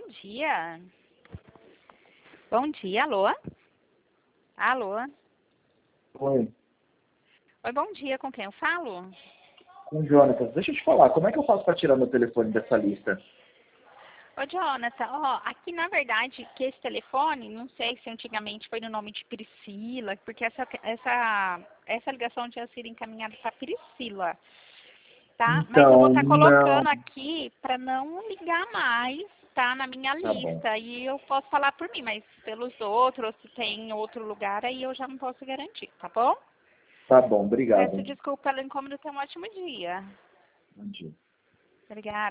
dia. Bom dia, alô? Alô? Oi, Oi, bom dia, com quem eu falo? com o Jonatas. Deixa eu te falar, como é que eu faço para tirar meu telefone dessa lista? Ô, Jonathan, ó, aqui na verdade, que esse telefone, não sei se antigamente foi no nome de Priscila, porque essa ligação tinha sido encaminhada para Priscila, tá? Mas eu vou Então, estar não. colocando aqui para não ligar mais, tá? Na minha Tá bom. lista. E eu posso falar por mim, mas pelos outros, se tem outro lugar, aí eu já não posso garantir, tá bom? Tá bom, Peço obrigado. desculpa pelo incômodo, tenha um ótimo dia. Bom dia. Obrigada.